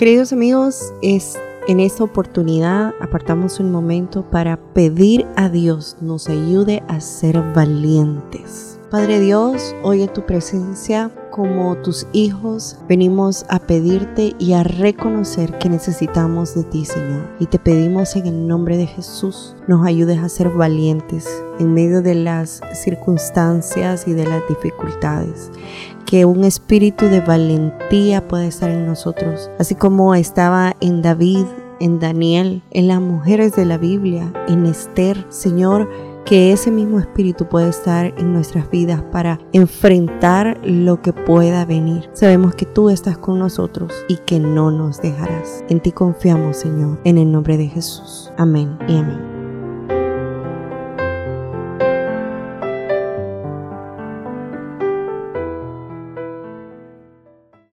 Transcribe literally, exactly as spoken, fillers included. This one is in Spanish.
Queridos amigos, es en esta oportunidad apartamos un momento para pedir a Dios nos ayude a ser valientes. Padre Dios, hoy en tu presencia, como tus hijos, venimos a pedirte y a reconocer que necesitamos de ti, Señor. Y te pedimos en el nombre de Jesús, nos ayudes a ser valientes en medio de las circunstancias y de las dificultades. Que un espíritu de valentía pueda estar en nosotros, así como estaba en David, en Daniel, en las mujeres de la Biblia, en Esther, Señor. Que ese mismo espíritu pueda estar en nuestras vidas para enfrentar lo que pueda venir. Sabemos que tú estás con nosotros y que no nos dejarás. En ti confiamos, Señor, en el nombre de Jesús. Amén y amén.